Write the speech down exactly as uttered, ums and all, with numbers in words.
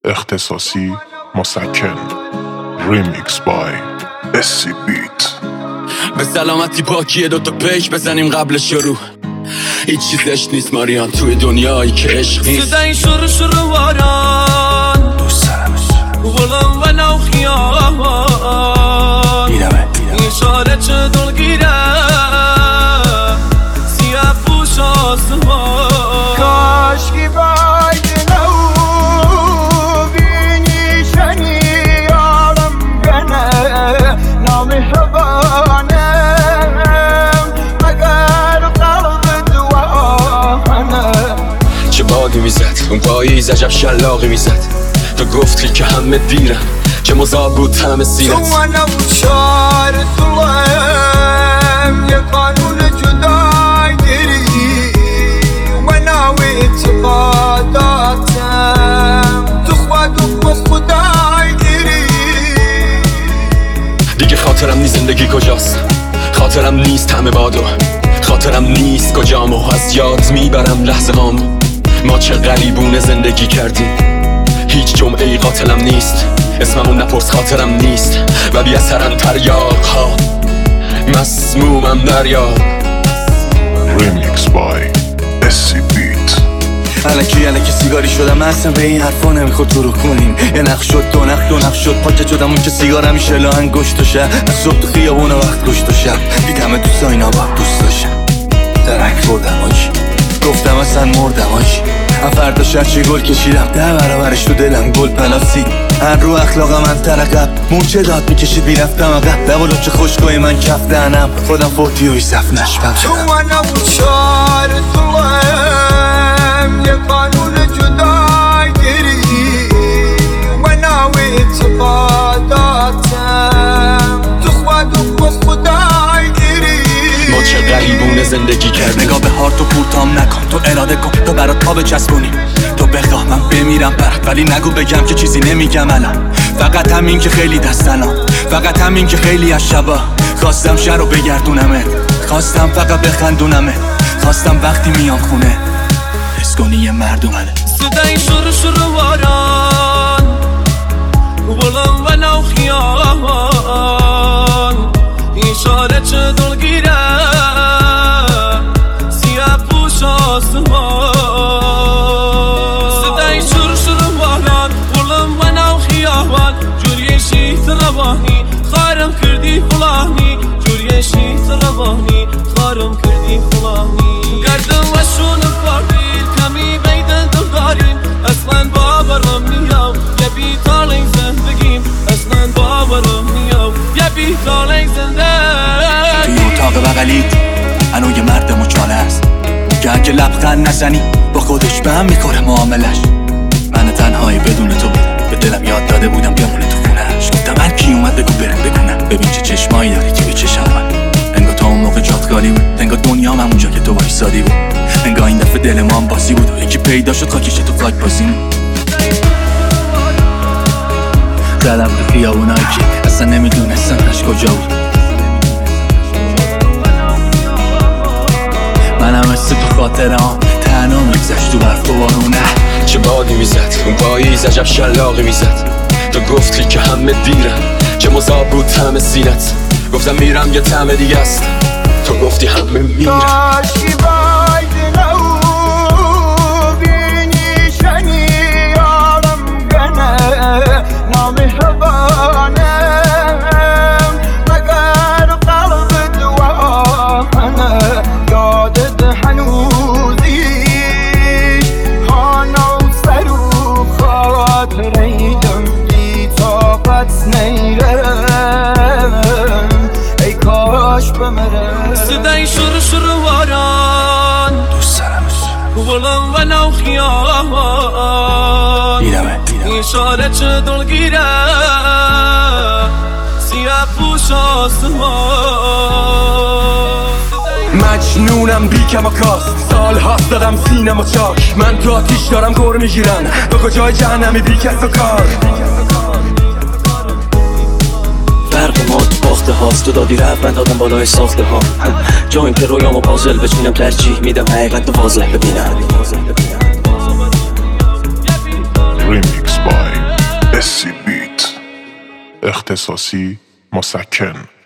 اختصاصی مسکن. ریمیکس بای اسی بیت. به سلامتی پاکیه دوتا پیک بزنیم قبل شروع. هیچ چیزش نیست ماریان توی دنیایی که عشق نیست. صدای شروع شروع واران دوست دارمش ولم و نو خیابان دیدمه اشاره چه دلگیره سیاه پوش آسمان کاشکی باید نو بینی شنی عالم گنه نامهربانم مگر قلب دوانه. چه بادی میزد اون پاییز عجب شلاقی میزد. تو گفتی که همه دیرن چه مذاب بود همه سیرت. تو منو شار طولم یه قانون جدای گیری و ناوی اعتقاداتم تو خود و خدای گیری. دیگه خاطرم نیست زندگی کجاست، خاطرم نیست همه بادو، خاطرم نیست کجامو از یاد میبرم لحظه هامو. ما چه غریبونه زندگی کردیم، هیچ جمعه ای قاتلم نیست. اسممون نپرس خاطرم نیست و بی اثرن تریاق ها مسمومم دریاب. ریمیکس بای اسی بیت. الکی الکی سیگاری شدم، من اصلا به این حرفا نمیخواد تو رو کنیم. یه نخ شد دو نخ دو نخ شد پاکت شدم اون که سیگار همیشه لاهن گشت و شب. از صبح تو خیابون وقت گشت و شب دیدمه تو ساینا با دوست داشتم. درک خوردم آجی گفتم اصلا مردم آجی. من فردا شرچه گل کشیدم ده برابرش تو دلم گل پلاسی. هر رو اخلاق من ترقب مورچه داد میکشید بیرفتم اقب. لب و لچه خوشگاهی من کف دهنم خودم فوتی و ایصف نشبم تو شدم. منو شار طولم یه قانون جدای گیری و ناوی اعتقاداتم تو خود و خدای گیری. ما چه غریبونه زندگی کردیم. نگاه به هارت و پورتام نکن، تو اراده کن تو برات پا بچسبونی. تو بخواه من بمیرم برات ولی نگو بگم که چیزی نمیگم الان. فقط همین که خیلی دستنام، فقط همین که خیلی از شبا خواستم شهر رو بگردونمه، خواستم فقط بخندونمه، خواستم وقتی میام خونه حس کنی یه مرد اومده. صدای شروع شروع واران ولم و نو خیابان اشاره چه دلگیره سیاه پوش آسمان. صدای شروع شروع واران ولم و نو خیابان جوری شیت روانی خارم کردی فلانی جوری شیت روانی خارم کردی فلانی. گردم و شونم پاردیل کمی بیدن دل داریم اصلا باورم نیام یه بیتالی زندگیم اصلا باورم نیام یه بیتالی زندگیم. توی اتاق بغلیت هنو یه مرد مچاله است که اگه لبخند نزنی با خودش به هم میکنه معاملش. من تنهایی بدون تو بودم به دلم یاد داده بودم بیامونه تو خونهش. گفتم هر کی اومد بگو برم بگونه ببین چه چشمایی داری توی چشم من. انگار تا اون موقع جات خالی بود، انگار دنیام همونجا که تو وایسادی بود. انگار این دفعه دل ما هم بازی بود و یکی پیدا شد خاکش تو فلاک بازیم. زدم تو خیابونایی که اصلا نمیدونستمش کجا بود. منم مثل تو خاطرام تنها میگذشت تو برف و بارونه. چه بادی میزد اون پاییز عجب شلاقی میزد. تو گفتی که همه دیرن چه مذاب بود همه سیرت. گفتم میرم یه طعم دیگه است، تو گفتی همه میرن. کاشکی باید نو بینی شنی عالم گنه نامهربانم مگر قلب دوانه. یادت هنوزیش خانه و سر و خاطریدم بی طاقت نیرم ای کاش بمرم. صدای شروع شروع واران دوست دارمش ولم و نو خیابان دیدمه اشاره چه دلگیره سیاه پوش آسمان. مجنونم بی کم و کاست، سال هاست دادم سینم و چاک. من تو آتیش دارم گر میگیرن به کجای جهنمی بی کس و کار. فرق ما تو باخته هاست، تو دادی رفت من دادم بالای ساخته ها. جایم که رویامو پازل بچینم ترجیح میدم حقیقت تو واضح ببینم. ریمیکس بای اس سی بیت اختصاصی مسکن